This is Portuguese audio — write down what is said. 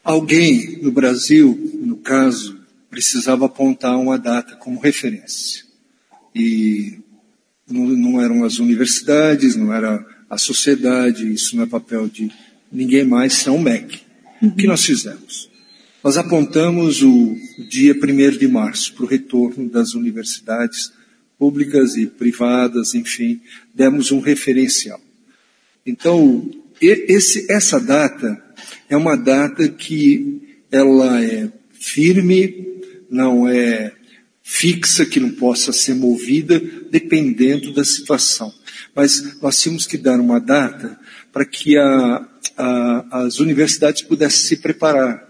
Alguém no Brasil, no caso, precisava apontar uma data como referência. E não eram as universidades, não era a sociedade, isso não é papel de ninguém mais, senão o MEC. O que nós fizemos? Nós apontamos o dia 1º de março para o retorno das universidades públicas e privadas, enfim, demos um referencial. Então, essa data é uma data que ela é firme, não é fixa, que não possa ser movida, dependendo da situação. Mas nós tínhamos que dar uma data para que as universidades pudessem se preparar.